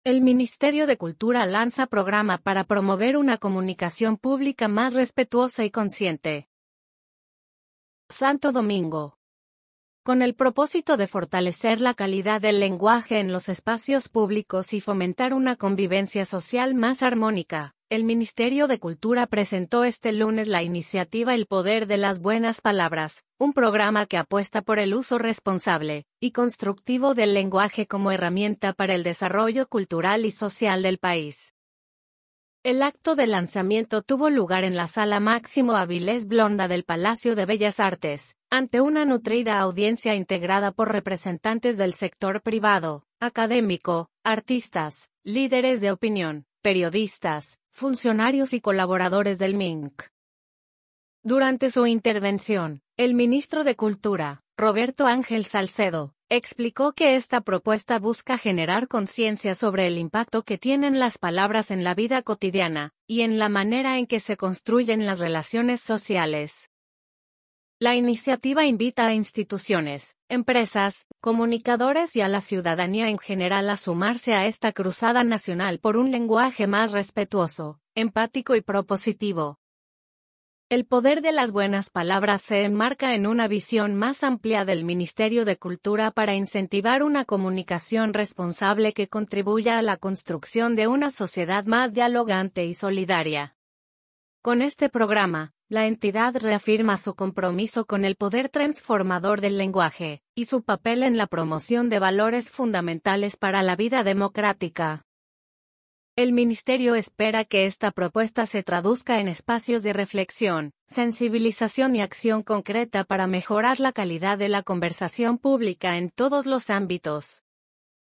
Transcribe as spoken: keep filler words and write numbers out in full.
El Ministerio de Cultura lanza programa para promover una comunicación pública más respetuosa y consciente. Santo Domingo. Con el propósito de fortalecer la calidad del lenguaje en los espacios públicos y fomentar una convivencia social más armónica, el Ministerio de Cultura presentó este lunes la iniciativa El Poder de las Buenas Palabras, un programa que apuesta por el uso responsable y constructivo del lenguaje como herramienta para el desarrollo cultural y social del país. El acto de lanzamiento tuvo lugar en la Sala Máximo Avilés Blonda del Palacio de Bellas Artes, ante una nutrida audiencia integrada por representantes del sector privado, académico, artistas, líderes de opinión, periodistas, funcionarios y colaboradores del M I N C. Durante su intervención, el ministro de Cultura, Roberto Ángel Salcedo, explicó que esta propuesta busca generar conciencia sobre el impacto que tienen las palabras en la vida cotidiana, y en la manera en que se construyen las relaciones sociales. La iniciativa invita a instituciones, empresas, comunicadores y a la ciudadanía en general a sumarse a esta cruzada nacional por un lenguaje más respetuoso, empático y propositivo. El poder de las buenas palabras se enmarca en una visión más amplia del Ministerio de Cultura para incentivar una comunicación responsable que contribuya a la construcción de una sociedad más dialogante y solidaria. Con este programa, la entidad reafirma su compromiso con el poder transformador del lenguaje, y su papel en la promoción de valores fundamentales para la vida democrática. El Ministerio espera que esta propuesta se traduzca en espacios de reflexión, sensibilización y acción concreta para mejorar la calidad de la conversación pública en todos los ámbitos.